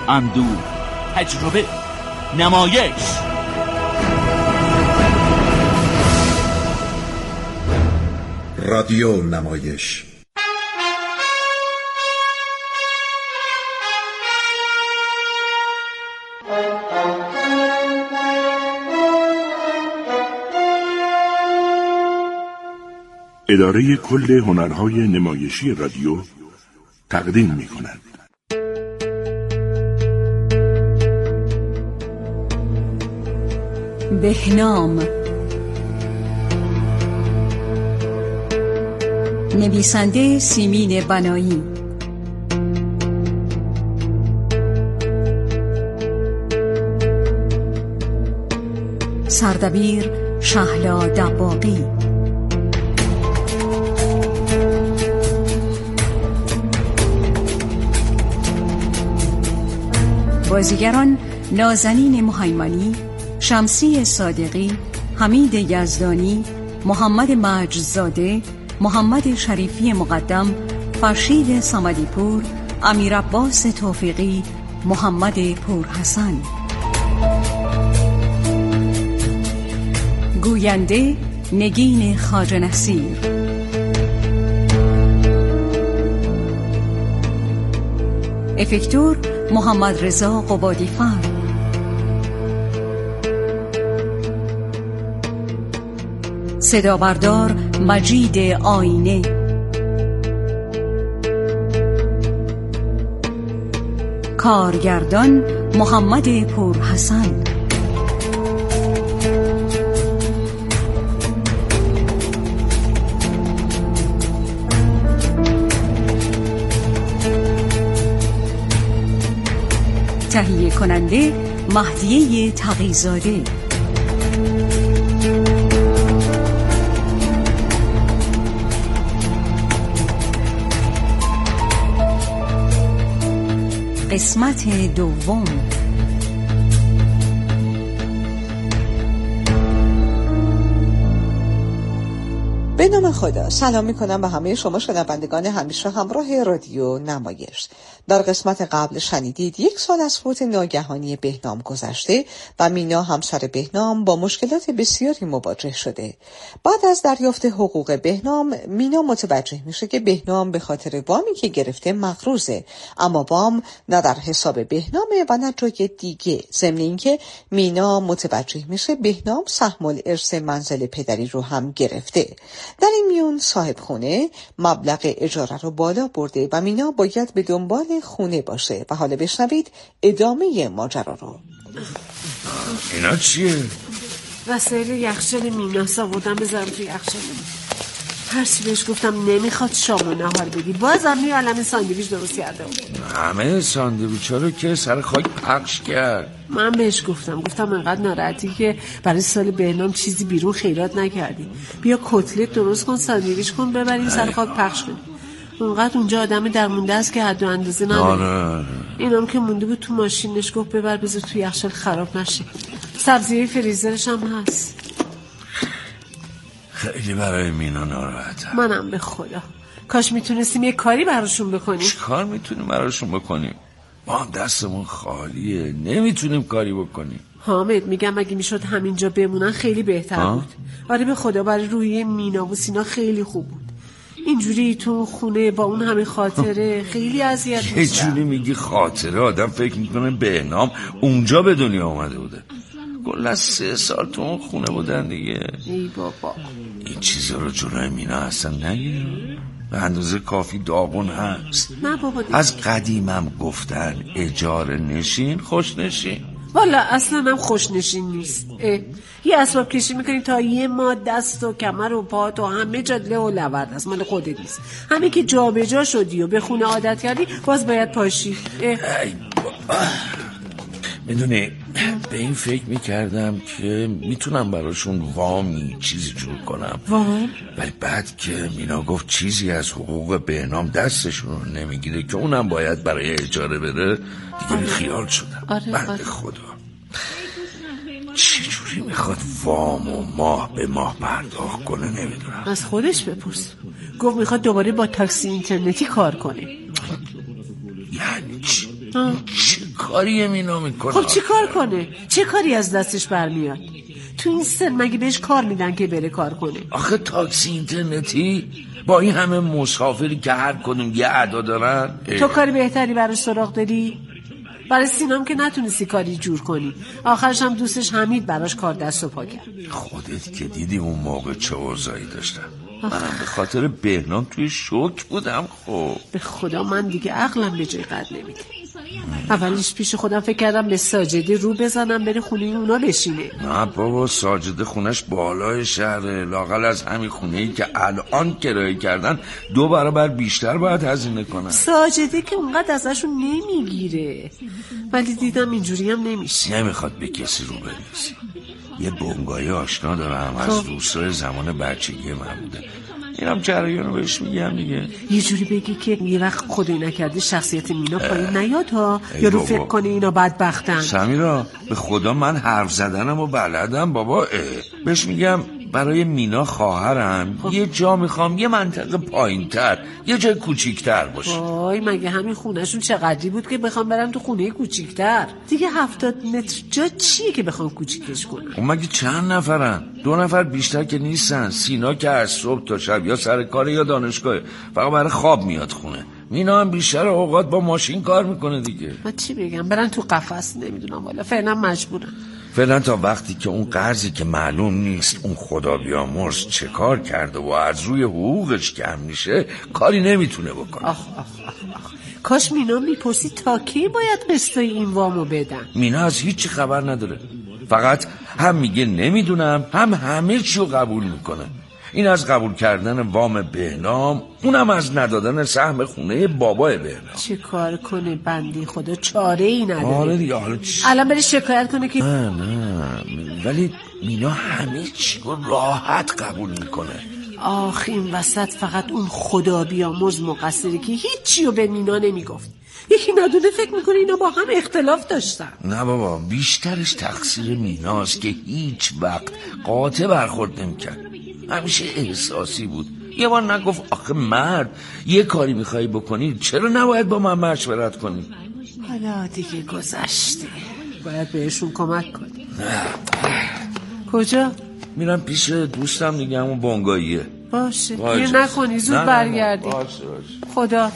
اندوه، تجربه، نمایش. رادیو نمایش. اداره کل هنرهای نمایشی رادیو تقدیم می‌کند. بهنام، نویسنده سیمین بنایی، سردبیر شهلا دباغی، بازیگران نازنین مهیمنی، شمسی صادقی، حمید یزدانی، محمد مجدزاده، محمد شریفی مقدم، فرشید صمدی پور، امیر عباس توفیقی، محمد پورحسن. گوینده نگین خواجه نصیر. افکتور محمد رضا قبادی فر. صدا بردار مجید آینه. کارگردان محمد پورحسن. تهیه کننده مهدیه تقی‌زاده. قسمت دوم. به نام خدا. سلام میکنم به همه شما شنوندگان همیشه همراه رادیو نمایش. در قسمت قبل شنیدید 1 سال از فوت ناگهانی بهنام گذشته و مینا همسر بهنام با مشکلات بسیاری مواجه شده. بعد از دریافت حقوق بهنام، مینا متوجه میشه که بهنام به خاطر وامی که گرفته مقروضه، اما وام نه در حساب بهنامه و نه جای دیگه. ضمن اینکه مینا متوجه میشه بهنام سهم الارث منزل پدری رو هم گرفته. در این میون صاحب خونه مبلغ اجاره رو بالا برده و مینا باید به دنبال خونه باشه. و حالا بشنوید ادامه ماجرا رو. اینا چیه؟ وسایل یخچال میناس آوردم بذارم توی یخچال. هرچی بهش گفتم نمیخواد شام و نهار بگی، باز هم یه عالمه ساندویچ درست کرده بود. همه ساندویچ‌ها رو که سر خاک پخش کرد. من بهش گفتم انقدر ناراحتی که برای سال بهنام چیزی بیرون خیرات نکردی، بیا کتلت درست کن، ساندویچ کن، ببریم سر خاک پخش کنیم. اونقدر اونجا آدم درمونده است که حد و اندازه نداره. اینم که مونده بود تو ماشینش، گفت ببر بذار تو یخچال خراب نشه. سبزی فریزرش هم هست. خیلی برای مینا ناراحتم. منم به خدا. کاش میتونستیم یه کاری براشون بکنیم. چه کار میتونیم براشون بکنیم؟ ما هم دستمون خالیه، نمیتونیم کاری بکنیم. حامد میگم اگه میشد همینجا بمونن خیلی بهتر بود. آره به خدا برای روحیه مینا و سینا خیلی خوب بود. اینجوری تو خونه با اون همه خاطره خیلی اذیت میشه. یه جوری میگی خاطره، آدم فکر میکنه بهنام اونجا به دنیا آمده بوده. کلا 3 سال تو اون خونه بودن دیگه. ای بابا این چیزا رو جلوی مینا اصلا نگیر. به اندازه کافی داغون هست. نه بابا دیگه. از قدیمم گفتن اجاره نشین خوش نشین. والا اصلا هم خوش نشین نیست. یه اسباب کشی میکنی تا یه ماه دست و کمر و پات و همه جا له و لورد است، مال خودت نیست. همه که جا به جا شدی و به خونه عادت کردی باز باید پاشی. ای بابا. میدونی به این فکر میکردم که میتونم براشون وامی چیزی جور کنم، ولی بعد که مینا گفت چیزی از حقوق بهنام دستشون رو نمیگیره که اونم باید برای اجاره بره، دیگه خیال شدم. بنده خدا چی جوری میخواد وام و ماه به ماه پرداخت کنه نمیدونم. از خودش بپرس. گفت میخواد دوباره با تاکسی اینترنتی کار کنه. یعنی چی؟ چه کاری مینا میکنه؟ خب چی کار کنه؟ چه کاری از دستش برمیاد؟ تو این سن مگه بهش کار میدن که بره کار کنه؟ آخه تاکسی اینترنتی با این همه مسافری که هر کدوم یه ادا دارن. تو کاری بهتری براش سراغ داری؟ برای سینام که نتونستی کاری جور کنی. آخرش هم دوستش حمید براش کار دست و پا کرد. خودت که دیدی اون موقع چه اوضاعی داشتم. منم به خاطر بهنام توی شوک بودم. خب به خدا من دیگه عقلم به جای قد نمیده. اولش پیش خودم فکر کردم به ساجدی رو بزنم بره خونه اونا بشینه. نه بابا، ساجده خونش بالای شهره، لااقل از همین خونه‌ای که الان کرایه کردن 2 برابر بیشتر باید هزینه کنن. ساجده که اونقدر ازشون نمیگیره، ولی دیدم اینجوری هم نمیشه. نمیخواد به کسی رو بریزی. یه بنگاهی آشنا دارم از روستای زمان بچگی من بوده. اینم جریانو بهش میگم دیگه. یه جوری بگی که یه وقت خدایی نکرده شخصیت مینا پایین نیاد ها، یا رو فکر کنه اینا بدبختن. سمیرا به خدا من حرف زدنم و بلدم بابا. بهش میگم برای مینا خواهرم یه جا میخوام، یه منطقه پایین‌تر، یه جای کوچیک‌تر باشه. وای مگه همین خونهشون چقدری بود که بخوام برم تو خونه کوچیک‌تر؟ دیگه 70 متر جا چیه که بخوام کوچیکش کنم؟ خب مگه چند نفرن؟ 2 نفر بیشتر که نیستن. سینا که از صبح تا شب یا سر کار یا دانشگاه، فقط برای خواب میاد خونه. مینا هم بیشتر اوقات با ماشین کار میکنه دیگه. من چی بگم؟ برن تو قفس. نمیدونم والا، فعلا مجبورم. فعلا تا وقتی که اون قرضی که معلوم نیست اون خدا بیامرز چه کار کرده و از روی حقوقش کم میشه کاری نمیتونه بکنه. آخ. کاش مینا میپرسی تا کی باید قسطای این وامو بدن. مینا از هیچی خبر نداره، فقط هم میگه نمیدونم، هم همه چیو قبول میکنه. این از قبول کردن وام بهنام، اونم از ندادن سهم خونه بابای بهنام. چه کار کنه بندی خدا؟ چاره ای نداره. آره دیگه. حالا الان بری شکایت کنه که نه ولی مینا همه چی رو راحت قبول میکنه. آخ این وسط فقط اون خدا بیامرز مقصره که هیچی رو به مینا نمیگفت. یکی ندونه فکر میکنه اینا با هم اختلاف داشتن. نه بابا، بیشترش تقصیر میناست که هیچ وقت قاطع برخورد نمیکرد. همیشه احساسی بود. یه بار نگفت آخه مرد یه کاری میخوایی بکنی چرا نباید با من مشورت کنی؟ حالا دیگه گذشته، باید بهشون کمک کنی. کجا؟ میرم پیش دوستم دیگه، همون بنگاهیه. باشه گیر نکنی، زود برگردی. باشه. خدا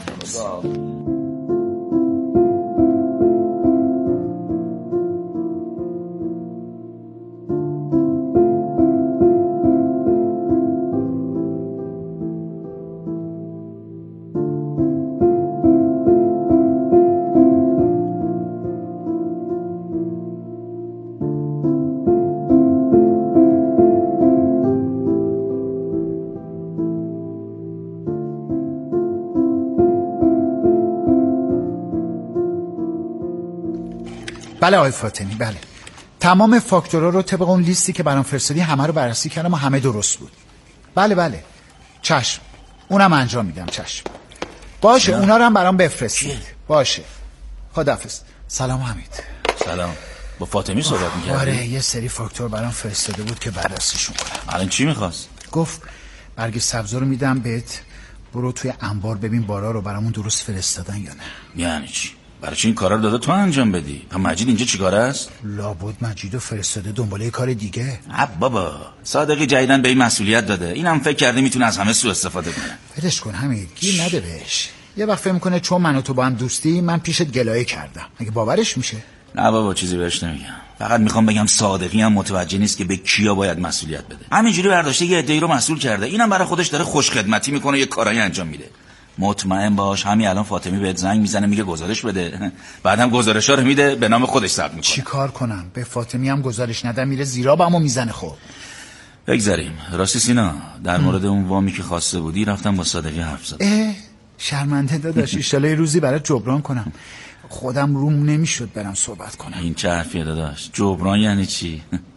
بله آقای فاطمی، بله تمام فاکتورها رو طبق اون لیستی که برام فرستادی همه رو بررسی کردم و همه درست بود. بله چشم، اونم انجام میدم. چشم باشه، اونا رو هم برام بفرستید. باشه خداحافظ. سلام حمید. سلام. با فاطمی صحبت می‌کردی؟ آره یه سری فاکتور برام فرستاده بود که بررسیشون کنم. الان چی می‌خواست؟ گفت برگ سبزا رو میدم بهت، برو توی انبار ببین بارا رو برامون درست فرستادن یا نه. یعنی چی؟ برای چی این کارا رو داده تو انجام بدی؟ هم مجید اینجا چیکاره است؟ لابد مجیدو فرستاده دنباله کار دیگه. بابا صادقی جدیدن به این مسئولیت داده، اینم فکر کرده میتونه از همه سوء استفاده کنه. ولش کن حمید، گیر نده بهش. یه وقت فکر میکنه چون من و تو با هم دوستی من پیشت گلایه کردم. اگه باورش میشه. نه بابا چیزی بهش نمیگم، فقط میخوام بگم صادقی هم متوجه نیست که به کیا باید مسئولیت بده. همینجوری برداشته یه عده‌ای رو مسئول کرده، اینم برای خودش داره خوش خدمتی میکنه، یه کارایی انجام میده. مطمئن باش همین الان فاطمی بهت زنگ میزنه میگه گزارش بده، بعدم گزارشا رو میده به نام خودش ثبت میکنه. چی کار کنم؟ به فاطمی هم گزارش ندم میره زیرابمو میزنه. خب بگذاریم. راستی سینا، در مورد اون وامی که خواسته بودی رفتم با صادقی حرف زدم. شرمنده داداش، ان شاءالله روزی برات جبران کنم. خودم روم نمیشد برم صحبت کنم. این چه حرفیه داداش؟ جبران یعنی چی؟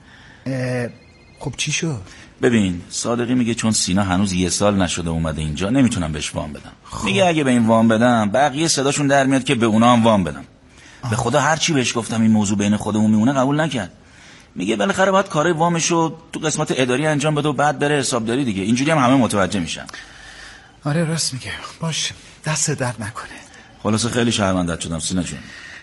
خب چی شد؟ ببین صادقی میگه چون سینا هنوز 1 سال نشده اومده اینجا نمیتونم بهش وام بدم. میگه اگه به این وام بدم بقیه صداشون در میاد که به اونا هم وام بدم. به خدا هر چی بهش گفتم این موضوع بین خودمون میمونه قبول نکرد. میگه بالاخره باید کارای وامشو تو قسمت اداری انجام بده و بعد بره حسابداری دیگه. اینجوری هم همه متوجه میشن. آره راست میگه. باشه دست درد نکنه. خلاصه خیلی شرمنده‌ات شدم سینا جون.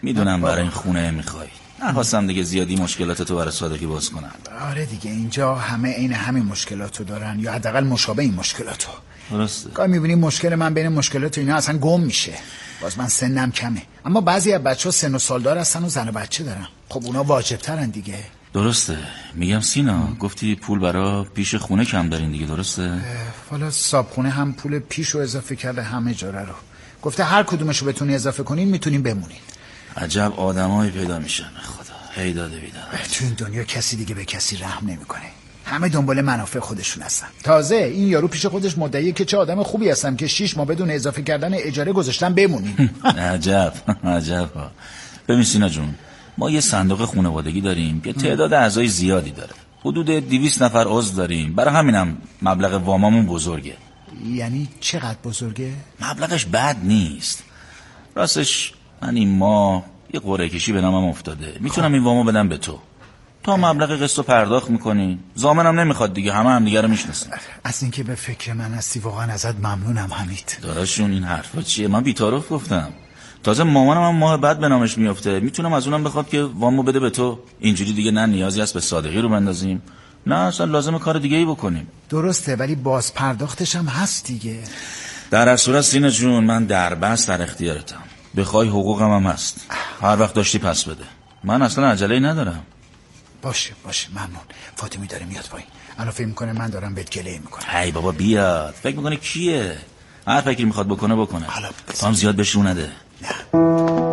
میدونم برای این خونه میخوای. نخواستم دیگه زیادی مشکلاتتو برای صادقی باز کنم. آره دیگه اینجا همه عین همین مشکلاتو دارن یا حداقل مشابه این مشکلاتو. درسته. گاهی میبینی مشکل من بین مشکلات اینا اصلا گم میشه. باز من سنم کمه، اما بعضی از بچه‌ها سن و سالدار هستن و زن و بچه دارن. خب اونا واجب‌ترن دیگه. درسته. میگم سینا گفتی پول برا پیش خونه کم دارین دیگه، درسته؟ والا صابخونه هم پول پیشو اضافه کرده، هم اجاره رو. گفته هر کدومشو بتونی اضافه کنین میتونین بمونین. عجب آدمایی پیدا میشن خدا. هی داده بیدار. تو این دنیا کسی دیگه به کسی رحم نمیکنه. همه دنبال منافع خودشون هستن. تازه این یارو پیش خودش مدعیه که چه آدم خوبی هستم که 6 ماه بدون اضافه کردن اجاره گذاشتم بمونین. عجب. ببین سینا جون، ما یه صندوق خانوادگی داریم که تعداد اعضای زیادی داره. حدود 200 نفر عضو داریم. برای همینم مبلغ واممون بزرگه. یعنی چقدر بزرگه؟ مبلغش بد نیست. راستش من این ماه یه قرعه کشی به نامم افتاده. میتونم این وامو بدم به تو. تا مبلغ قسطو پرداخت میکنی. ضامنم نمیخواد دیگه، همه دیگه رو میشناسن. از اینکه به فکر من هستی واقعا ازت ممنونم حمید. داداشون این حرفا چیه؟ من بی‌طرف گفتم. تازه مامانم هم ماه بعد به نامش میفته. میتونم از اونم بخواد که وامو بده به تو. اینجوری دیگه نه نیازی است به صادقی رو بندازیم، نه اصلا لازم کار دیگه ای بکنیم. درسته، ولی باز پرداختش هم هست دیگه. در هر صورت سینا جون من دربست در اختیارتم. بخوای حقوقم هم هست. هر وقت داشتی پس بده. من اصلا عجله‌ای ندارم. باشه ممنون. فاطمی داره میاد پایین. الان فکر میکنه من دارم بهت گله میکنم. ای بابا بیاد. فکر میکنه کیه؟ هر فکری میخواد بکنه. حالا تو هم زیاد بهش رو نده. نه.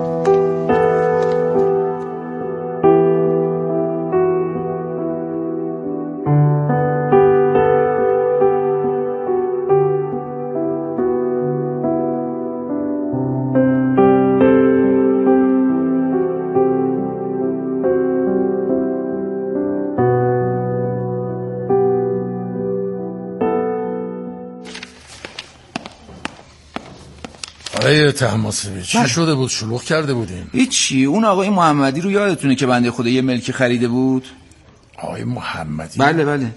آقای طهماسبی چی شده بود؟ شلوغ کرده بودین؟ هیچی. اون آقای محمدی رو یادتونه که بنده خدا یه ملکی خریده بود؟ آقای محمدی؟ بله.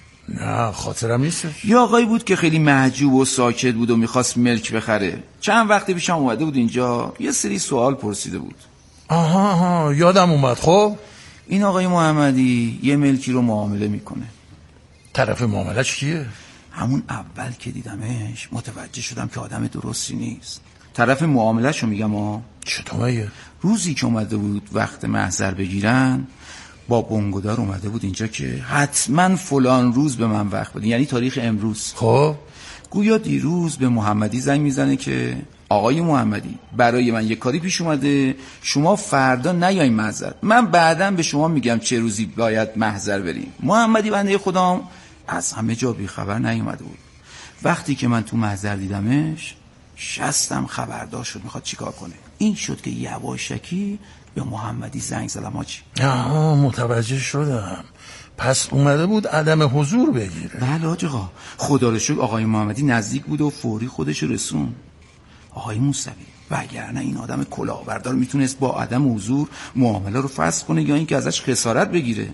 نه خاطرم نیست. یه آقایی بود که خیلی محجوب و ساکت بود و میخواست ملک بخره. چند وقتی پیشم اومده بود اینجا، یه سری سوال پرسیده بود. آها یادم اومد. خب این آقای محمدی یه ملکی رو معامله میکنه. طرف معاملهش کیه؟ همون اول که دیدمش متوجه شدم که آدم درستی نیست. طرف معاملهش رو میگم. چطور مگه؟ روزی که اومده بود وقت محضر بگیرن، با بنگودار اومده بود اینجا که حتما فلان روز به من وقت بدین، یعنی تاریخ امروز. خب گویا دیروز به محمدی زنگ میزنه که آقای محمدی برای من یک کاری پیش اومده، شما فردا نیاین محضر، من بعداً به شما میگم چه روزی باید محضر بریم. محمدی بنده خودم از همه جا بیخبر نیومده بود. وقتی که من تو محضر دیدمش شستم خبردار شد میخواد چیکار کنه. این شد که یواشکی به محمدی زنگ زدم. آجی متوجه شدم. پس اومده بود عدم حضور بگیره. بله آقا، خدا رو شکر آقای محمدی نزدیک بود و فوری خودش رسون. آقای موسوی وگرنه این آدم کلاهبردار میتونست با عدم حضور معامله رو فسخ کنه یا اینکه ازش خسارت بگیره.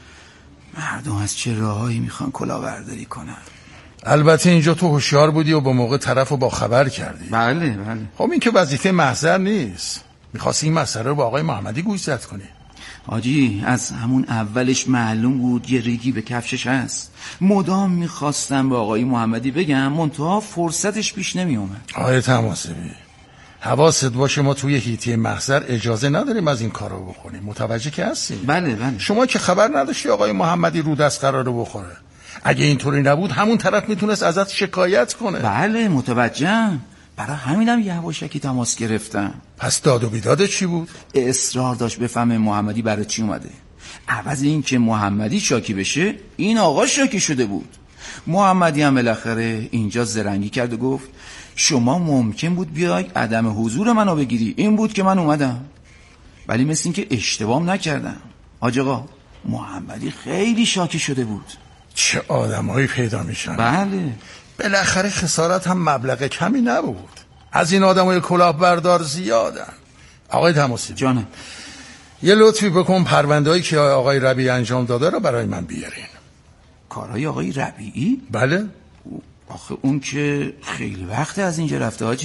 مردم از چه راهایی میخوان کلاهبرداری کنن. البته اینجا تو هوشیار بودی و با موقع طرف رو با خبر کردی. بله. خب این که وظیفه محضر نیست. میخواستی این مسئله رو با آقای محمدی گوشزد کنی. حاجی از همون اولش معلوم بود یه ریگی به کفشش هست. مدام میخواستم به آقای محمدی بگم، منتها فرصتش پیش نمیومد. آقای طهماسبی حواست باشه، ما توی هیتی محضر اجازه نداریم از این کارو بکنیم. متوجه که هستی؟ بله. شما که خبر نداشتی آقای محمدی رو دست قراره بخوره. اگه اینطوری نبود همون طرف میتونست ازت شکایت کنه. بله متوجهم. برای همینم یواشکی تماس گرفتم. پس داد و بیداد چی بود؟ اصرار داشت بفهمه محمدی برای چی اومده. عوض این که محمدی شاکی بشه، این آقا شاکی شده بود. محمدی هم بالاخره اینجا زرنگی کرد و گفت شما ممکن بود بیای عدم حضور منو بگیری، این بود که من اومدم. ولی مثل این که اشتباه نکردم. حاج آقا محمدی خیلی شاکی شده بود. چه آدمایی پیدا میشن. بله بالاخره خسارت هم مبلغ کمی نبود. از این آدمای کلاهبردار زیادن. آقای طهماسبی جانم، یه لطفی بکن پرونده‌ای که آقای ربیعی انجام داده رو برای من بیارین. کارهای آقای ربیعی؟ بله. آخه اون که خیلی وقت از اینجا رفته حاجی.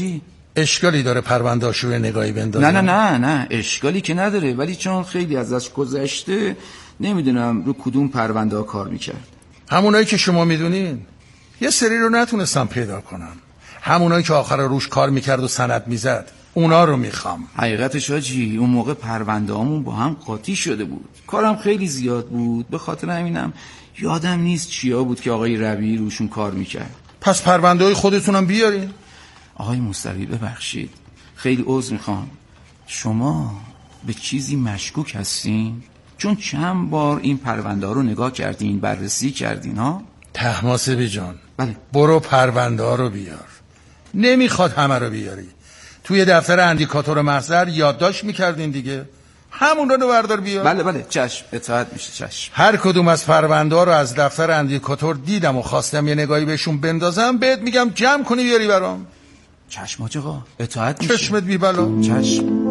اشکالی داره پرونده‌اشو رو نگاهی بندازم؟ نه اشکالی که نداره، ولی چون خیلی ازش گذشته نمیدونم رو کدوم پرونده ها کار میکرد. همونایی که شما میدونین. یه سری رو نتونستم پیدا کنم، همونایی که آخر روش کار میکرد و سند میزد، اونا رو میخوام. حقیقتش حاجی اون موقع پرونده هامون با هم قاطی شده بود، کارم خیلی زیاد بود، به خاطر همینم یادم نیست چیا بود که آقای ربیعی روشون کار میکرد. پس پرونده های خودتونم بیارین. آقای مستری ببخشید، خیلی عذر میخوام، شما به چیزی مشکوک هستین؟ چون چند بار این پرونده ها رو نگاه کردین، بررسی کردین ها؟ طهماسبی جان، بله. برو پرونده ها رو بیار. نمیخواد همه رو بیاری، توی دفتر اندیکاتور محضر یادداشت میکردین دیگه، همون رو بردار بیار. بله چشم، اطاعت میشه. چشم. هر کدوم از پرونده ها رو از دفتر اندیکاتور دیدم و خواستم یه نگاهی بهشون بندازم، بهت میگم جمع کنی بیاری برام. چشم آقا، اطاعت میشه. چشمت بی بلا. چشم.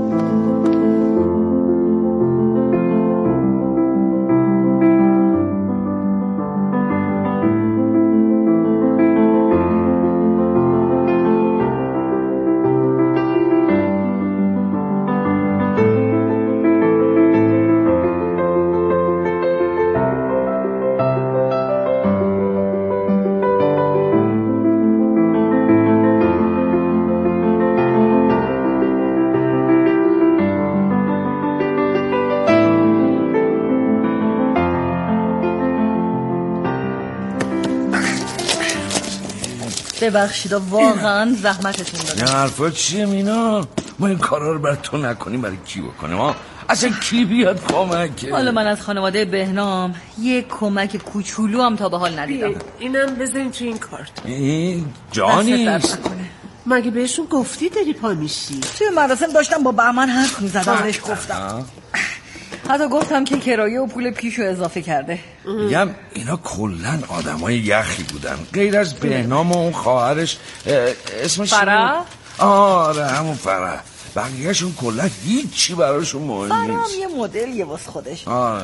ببخشید واقعا زحمتتون دادم. این حرفا چیه مینا؟ ما این کارا رو برای تو نکنیم، برای کی بکنیم؟ ما اصلا کی بیاد کمک؟ حالا من از خانواده بهنام یک کمک کوچولو هم تا به حال ندیدم. اینم بذارین تو این کارت. این جانیست. مگه بهشون گفتی داری پا میشی؟ توی مراسم داشتم با بهمن حرف میزدم، بهش گفتم، حتی گفتم که کرایه و پول پیشو اضافه کرده. میگم اینا کلن آدمای یخی بودن، غیر از بهنام و اون خواهرش اسمش فرح؟ آره همون فرح، بقیهشون کلن هیچی براشون مهم نیست. فرح یه مدلیه واسه خودش. آره.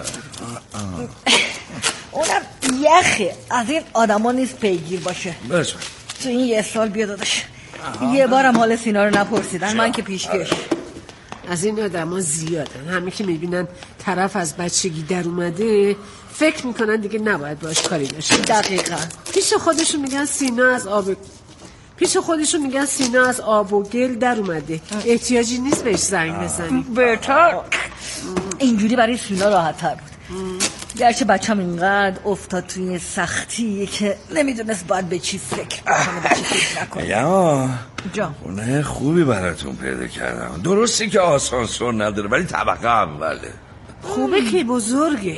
اونم یخه، از این آدما نیست پیگیر باشه. بچه تو این یه سال بیا داداش، یه بارم حال سینا رو نپرسیدن، من که پیشکش. از این آدم ها زیادن، همه که میبینن طرف از بچگی در اومده فکر میکنن دیگه نباید باش کاری داشته. دقیقا. پیش خودشون میگن سینا از آب و گل در اومده، احتیاجی نیست بهش زنگ بزنی. بهتر اینجوری برای سینا راحت تر بود. گرچه بچم اینقدر افتاد توی سختی که نمیدونست باید به چی فکر بکنه، به چی فکر نکنه. یا جان خونه خوبی براتون پیدا کردم، درسته که آسانسور نداره ولی طبقه اوله. خوبه که بزرگه.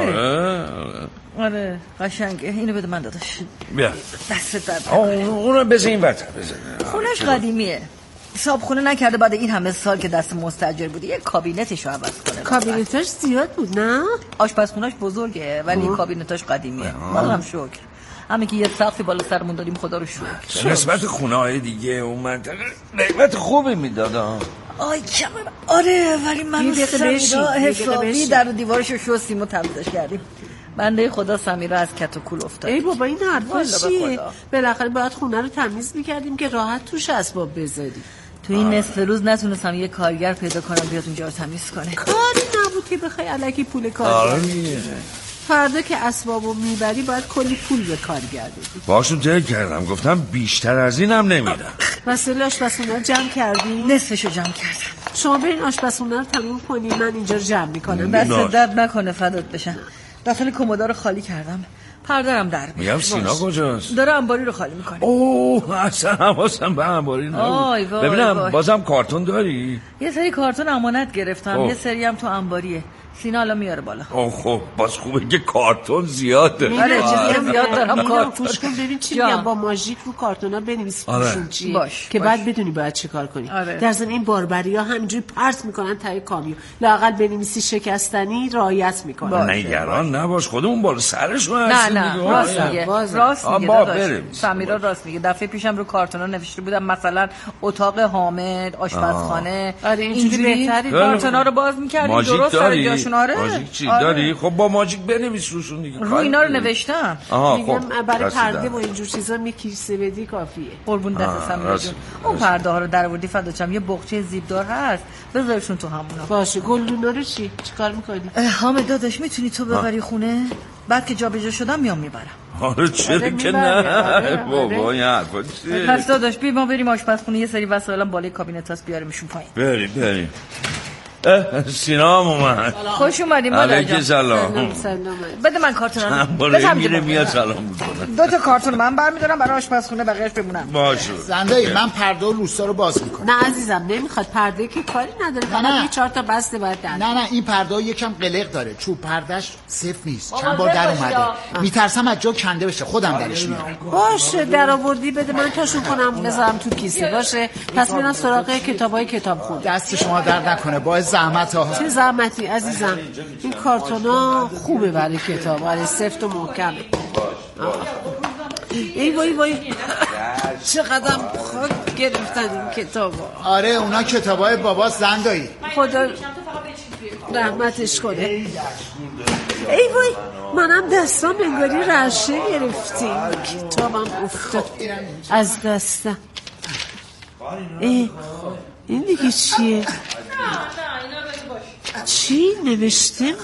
آره قشنگه. اینو بده من داداش. بیا دستت درد. اونو بزن این بطر بزن. خونش قدیمیه، حساب خونه نکرده، بعد این همه سال که دست مستاجر بودی یه کابینتشو عوض کنه. کابینتاش زیاد بود نه؟ آشپزخونه‌اش بزرگه ولی کابینتاش قدیمیه. والله شکر، همین که یه سقفی بالا سرمون داریم خدا رو شکر. نسبت خونه‌های دیگه اون منطقه قیمت خوبی میدادن. آی کم. آره ولی من سمیرا حسابی در دیوارشو شستیم و تمیزش کردیم. بنده خدا سمیرا از کت و کول افتاد. ای بابا این حرفا چیه؟ بالاخره باید خونه رو تمیز می‌کردیم که راحت توش اسباب بذاریم. تو این نصف روز نتونستم یه کارگر پیدا کنم بیاد اونجا رو تمیز کنه. کاری نبود که بخوای الکی پول کارگر بدی. فردا که اسبابو میبری باید کلی پول به کارگر بدی. باشون طی کردم، گفتم بیشتر از اینم نمیدم. وسیله آشپزخونه رو جمع کردی؟ نصفشو جمع کردم. شما برین آشپزخونه رو تموم کنی، من اینجا رو جمع میکنم. دست درد نکنه، فدات بشن. داخل کمودا رو خالی کردم، پردرم در میاد. میگم سینا کجاست؟ داره انباری رو خالی میکنه. اوه اصلا حواسم به انباری نبود. ببینم بازم کارتون داری؟ یه سری کارتون امانت گرفتم، یه سری هم تو انباریه. سینا الان میاره بالا. خب باز خوبه که کارتون زیاده. آره چیزی زیاد دارم. کارتون گوش کن ببین چی میگم، با ماژیک رو کارتونا بنویس پوشون چیه باش. که بعد بدونی باید چه کار کنی. در ضمن این باربریا همینجوری پرت میکنن تای کامیون، لااقل بنویسی شکستنی رعایت میکنن. نگران نباش، خودمون بالا سرشون نه هستیم. راست میگه، راست میگه داداش. سمیرا راست میگه. دفعه پیشم رو کارتونا نوشته بودم مثلا اتاق حامد، آشپزخانه. آره اینجوری بهتره. کارتونا رو باز می‌کردیم درست سر جاشون. آره ماژیک چی داری؟ خب با ماژیک بنویس روشون دیگه. رو اینا رو نوشتم. میگم برای پرده و اینجور چیزا می کیسه بدی کافیه. قربون دست سمیرا جون. اون پرده ها رو درآوردی فداچم، یه بغچه زیبدار هست، بذارشون تو همونا. باشه. گلدونا رو چی؟ چیکار می‌کنی؟ حامد داداش میتونی تو ببری خونه؟ بعد که جابجا شدم میام میبرم. آره چرا که نه بابا این حرفا چیه؟ پس داداش بیا ما بریم آشپزخونه، یه سری وسایلم بالای کابینت هست بیاریمشون پایین. بریم سینا هم اومد. خوش اومدیم مادر جان. سلام. بده من کارتون رو میره میاد سلام میکنه. 2 کارتون من برمیدارم برای آشپزخونه، بقیه‌اش بمونن. باشه. زنده من پرده و روستا رو باز میکنم. نه عزیزم نمیخواد، پرده که کاری نداره، فقط یه 4 تا بسته باید در. نه این پرده یکم قلق داره، چوب پردهش صفر نیست، چند بار در اومده، میترسم از جا کنده بشه، خودم درش میارم. باشه در آوردی بده من تاشون کنم بذارم تو کیسه. باشه پس میرم سراغ کتابای کتابخونه. دست شما درد نکنه، با زحمت ها. چه زحمتی عزیزم، این کارتونا خوبه برای کتاب، برای سفت و محکمه. ای وای چقدر خاک گرفتن این کتابا. آره اونا کتابای بابا زندایی، خدا رحمتش کنه. ای وای منم دستام انگاری رشه گرفتیم، کتابم افتاد از دستم. این دیگه چیه؟ چی نوشته؟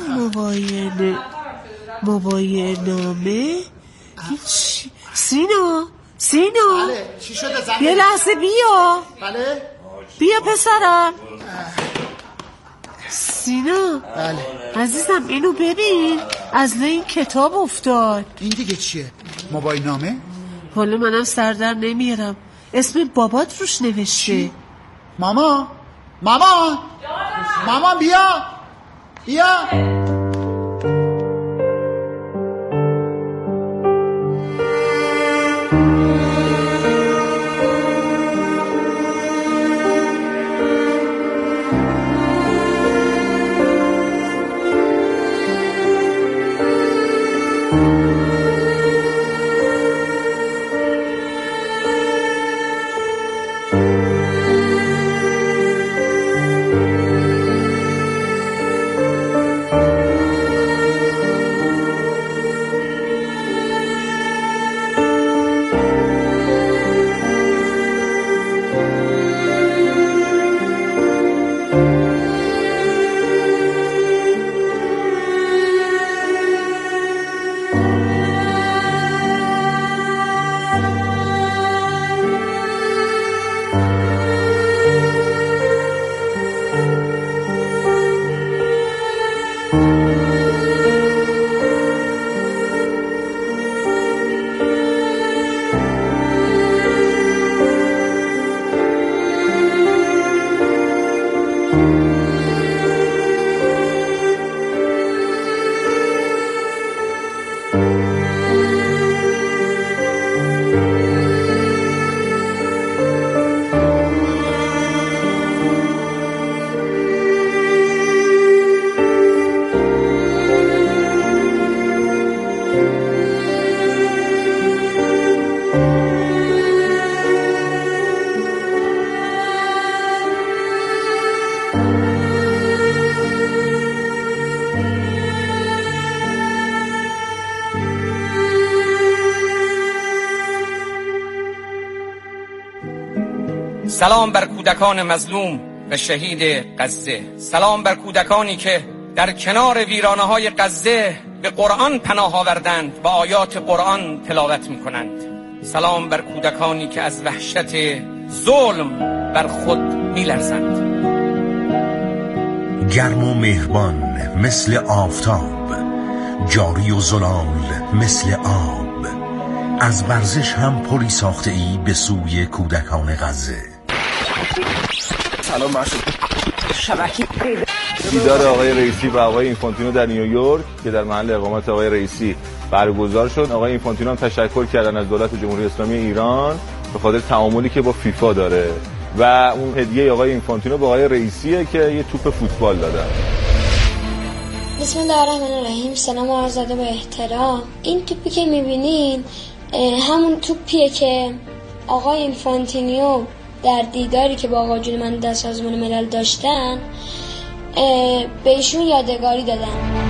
مباینامه؟ هیچ. سینا بله چی شده زنده؟ یه لحظه بیا. بله بیا پسرم. سینا بله عزیزم اینو ببین، از این کتاب افتاد. این دیگه چیه؟ موبایلنامه؟ حالا منم سردر نمیارم، اسم بابات روش نوشته. مامان بیا. سلام بر کودکان مظلوم و شهید غزه. سلام بر کودکانی که در کنار ویرانه‌های غزه به قرآن پناه آوردند و آیات قرآن تلاوت می‌کنند. سلام بر کودکانی که از وحشت ظلم بر خود می‌لرزند. گرم و مهربان مثل آفتاب، جاری و زلال مثل آب، از ورزش هم پلی ساخته ای به سوی کودکان غزه. سلام مرشد شبکی دیدار آقای رئیسی و آقای اینفانتینو در نیویورک که در محل اقامت آقای رئیسی برگزار شد. آقای اینفانتینو هم تشکر کردن از دولت جمهوری اسلامی ایران به خاطر تعاملی که با فیفا داره و اون هدیه آقای اینفانتینو به آقای رئیسیه که یه توپ فوتبال دادن. بسم الله الرحمن الرحیم. سلام عرض ادب و احترام. این توپی که میبینین همون توپیه که آقای اینفانتینیو در دیداری که با آقای جون من در سازمان ملل داشتن به ایشون یادگاری دادن.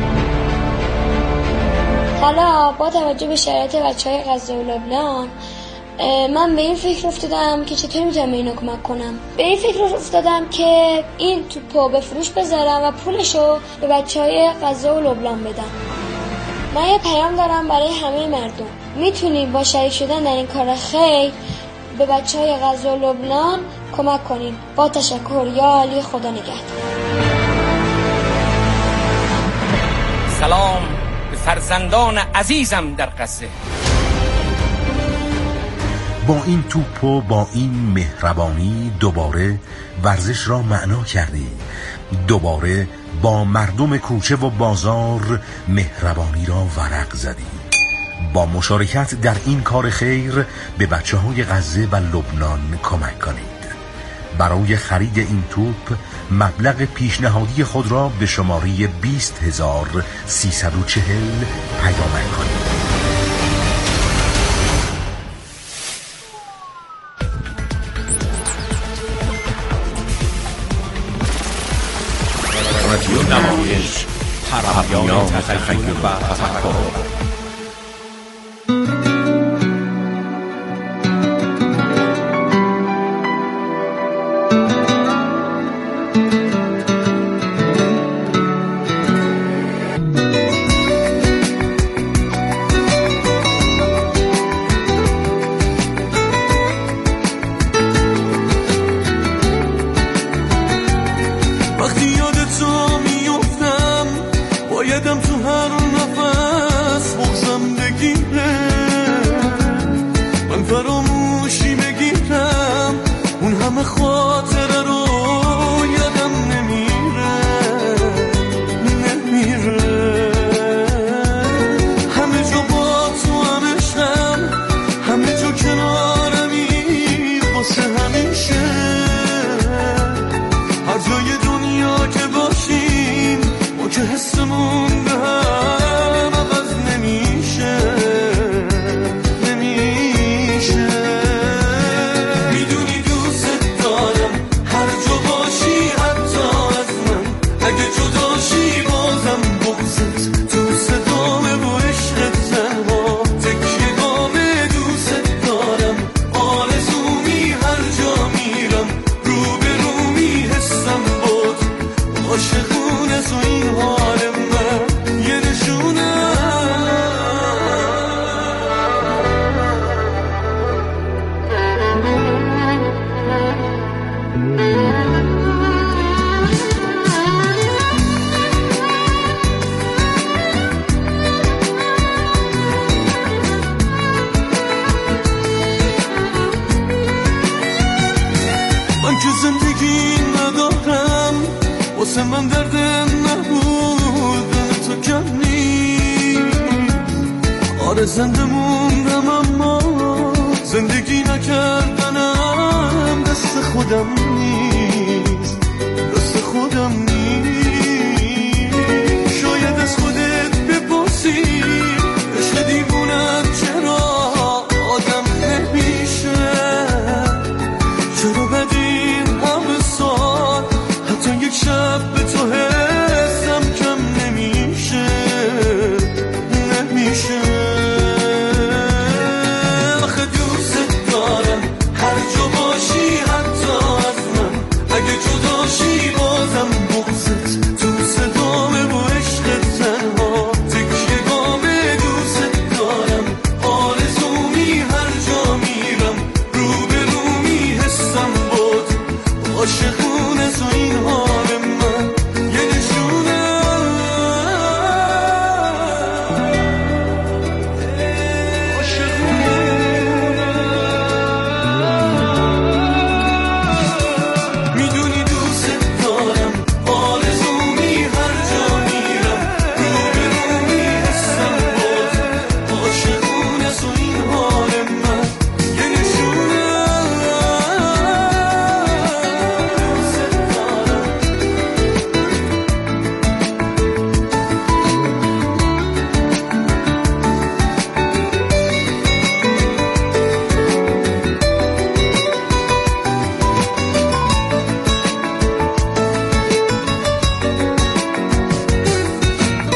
حالا با توجه به شرایط بچهای غزه و لبنان من به این فکر افتادم که چطور میتونم به اینا کمک کنم. به این فکر افتادم که این توپو به فروش بذارم و پولشو به بچهای غزه و لبنان بدم. من یه پیام دارم برای همه مردم. میتونیم با شریک شدن در این کار خیر به بچهای غزه و لبنان کمک کنیم. با تشکر. یا علی، خدا نگهدار. سلام به فرزندان عزیزم در غزه. با این توپ و با این مهربانی دوباره ورزش را معنا کردی. دوباره با مردم کوچه و بازار مهربانی را ورق زدی. با مشارکت در این کار خیر به بچه‌های غزه و لبنان کمک کنید. برای خرید این توپ مبلغ پیشنهادی خود را به شماره 20340 پیامک کنید. رادیو نمایش، پیام تخیل و تفکر. زنده موندم اما زندگی نکردنم دست خودم نیست.